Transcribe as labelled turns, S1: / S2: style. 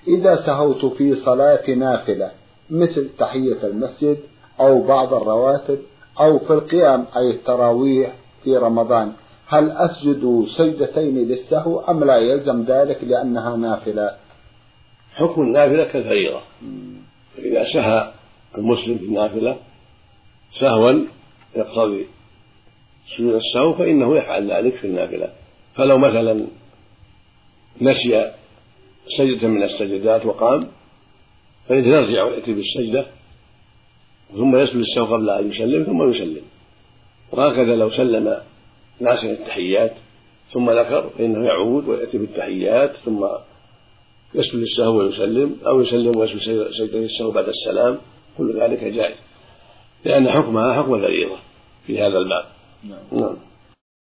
S1: إذا سهوت في صلاة نافلة مثل تحية المسجد أو بعض الرواتب أو في القيام أي التراويح في رمضان، هل أسجد سجدتين للسهو أم لا يلزم ذلك لأنها نافلة؟
S2: حكم النافلة كالفريضة، إذا سهى المسلم في النافلة سهوا يقتضي سجود السهو فإنه يفعل ذلك في النافلة. فلو مثلا نسي سجدة من السجدات وقام فإنه يرجع ويأتي بالسجدة ثم يسجد السهو قبل أن يسلم ثم يسلم. وهكذا لو سلم ناسيا التحيات ثم ذكر فإنه يعود ويأتي بالتحيات ثم يسجد السهو ويسلم، أو يسلم ويسجد سجدة السهو بعد السلام، كل ذلك جائز لأن حكمها حكم الفريضة في هذا الباب.
S1: نعم.